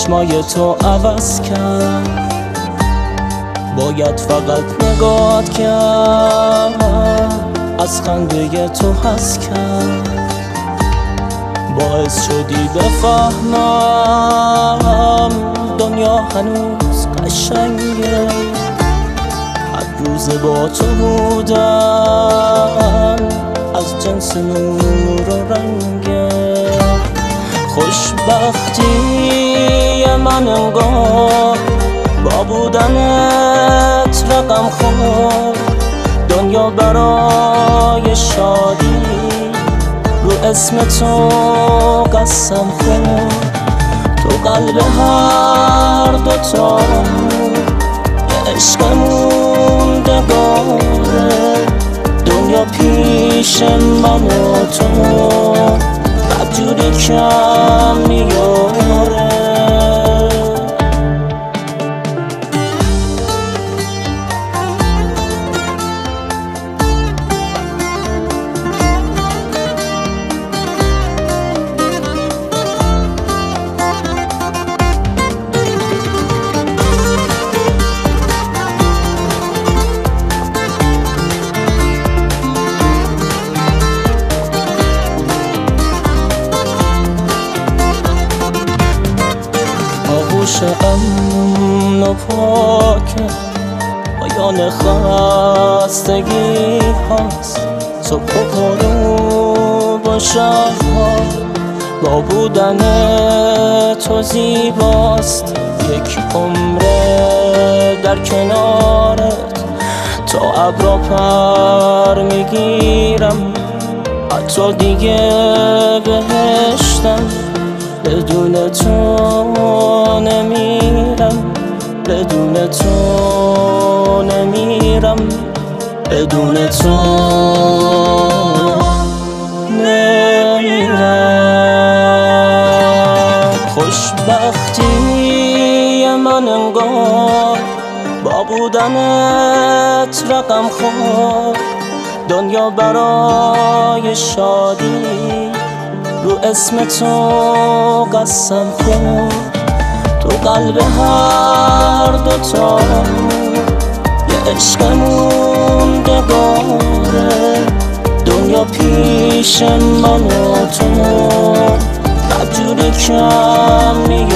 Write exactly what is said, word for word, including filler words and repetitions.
چشمای تو عوض کرد، باید فقط نگات کرد، از خنده تو حس کرد، باعث شدی بفهمم دنیا هنوز قشنگه. هر روز با تو بودم از جنس نور و رنگه. خوشبختی من انگار با بودنت رقم خورد، دنیا برای شادی رو اسم تو قسم خورد. تو قلب هر دوتا یه عشق موندگاره، دنیا پیش من و تو بدجوری کم میاره. آغوش امن و پاکه، پایان خستگی هاست. صبح و غروب و شبها با بودن تو زیباست. یک عمره در کنارت تا ابرا پر میگیرم، حتی دیگه بهشتم بدون تو نمیرم، بدون تو نمیرم، بدون تو نمیرم. خوشبختی من انگار با بودنت رقم خورد، دنیا برای شادی رو اسم تو قسم خورد. تو قلب هر دوتا یه عشق موندگاره، دنیا پیش من و تو بدجوری کم میاره.